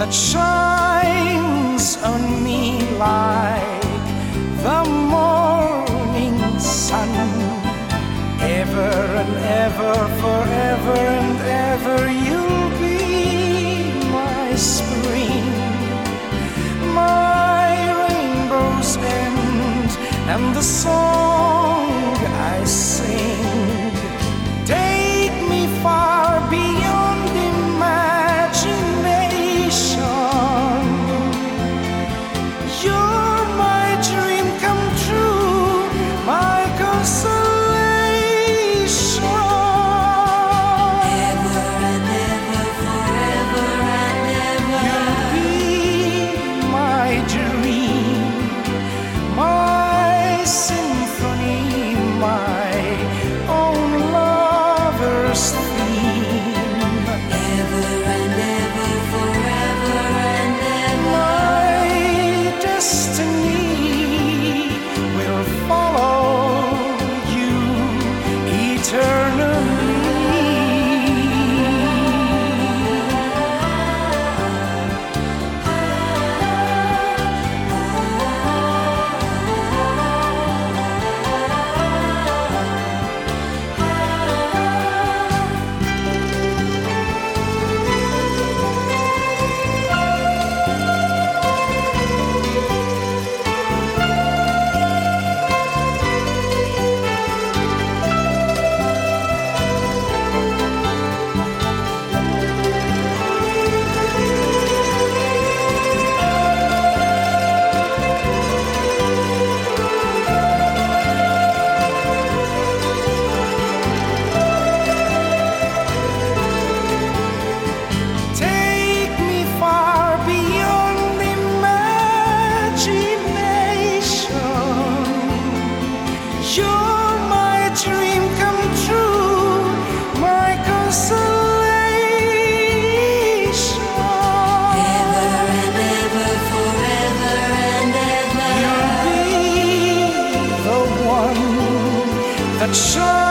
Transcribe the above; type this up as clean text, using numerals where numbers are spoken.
that shines on me like the morning sun. Ever and ever, forever and ever, you'll be my spring, my rainbow's end, and the song I sing. Take me far beyond imagination. You're my dream come true, my consolation. Ever and ever, forever and ever, You'll be my dream, my symphony, my own lover's theme. ever and ever, forever and ever. My destiny will follow you eternally. Take me far beyond imagination. You're my dream come true, my consolation. Ever and ever, forever and ever. You'll be the one that shines